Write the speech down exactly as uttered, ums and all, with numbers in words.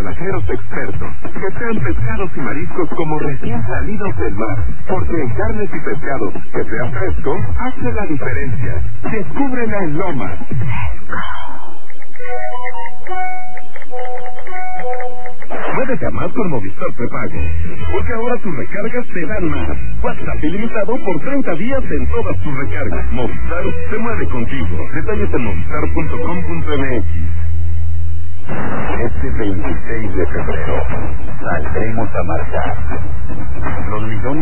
tablajeros expertos, que sean pescados y mariscos como recién salidos del mar, porque en carnes y pescados que sea fresco, hace la diferencia. Descúbrela en Lomas. Muévete a más con Movistar Prepago, porque ahora tus recargas te dan más. WhatsApp ilimitado por treinta días en todas tus recargas. Movistar se mueve contigo. Detalles en movistar punto com punto m x. Este veintiséis de febrero saldremos a marchar. Los millones